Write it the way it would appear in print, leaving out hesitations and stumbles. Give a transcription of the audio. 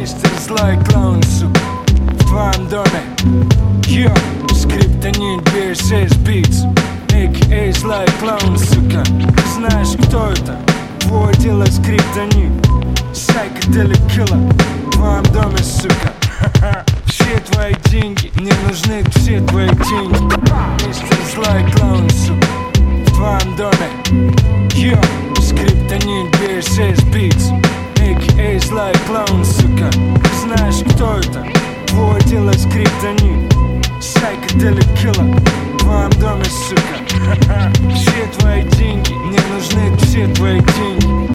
Мистер злой клоун, сука, в твоем доме. Йо, скриптонит, BSS Beats, a.k.a. злой клоун, сука. Знаешь, кто это? Твой дело скриптонит, Psychedelic Killer, в твоем доме, сука. Все твои деньги, мне нужны все твои деньги. Мистер злой клоун, сука, в твоем доме. Йо, скриптонит, BSS Beats, a.k.a. злой клоун, сука. Знаешь, кто это? Твой дело скриптонит, Psychedelic Killer, в твоем доме, сука. Все твои деньги, мне нужны все твои деньги.